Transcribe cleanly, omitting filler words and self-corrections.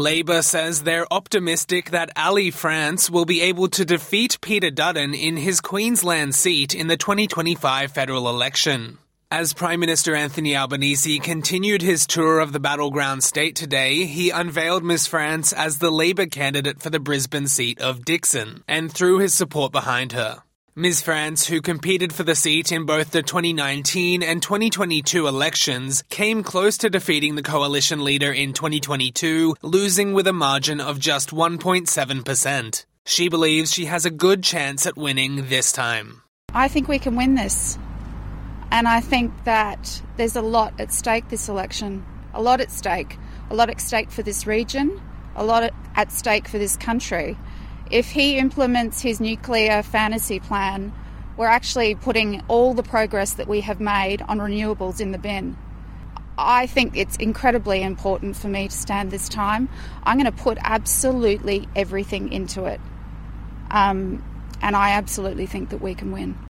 Labor says they're optimistic that Ali France will be able to defeat Peter Dutton in his Queensland seat in the 2025 federal election. As Prime Minister Anthony Albanese continued his tour of the battleground state today, he unveiled Ms France as the Labor candidate for the Brisbane seat of Dixon and threw his support behind her. Ms France, who competed for the seat in both the 2019 and 2022 elections, came close to defeating the coalition leader in 2022, losing with a margin of just 1.7%. She believes she has a good chance at winning this time. I think we can win this. And I think that there's a lot at stake this election. A lot at stake. A lot at stake for this region. A lot at stake for this country. If he implements his nuclear fantasy plan, we're actually putting all the progress that we have made on renewables in the bin. I think it's incredibly important for me to stand this time. I'm going to put absolutely everything into it. And I absolutely think that we can win.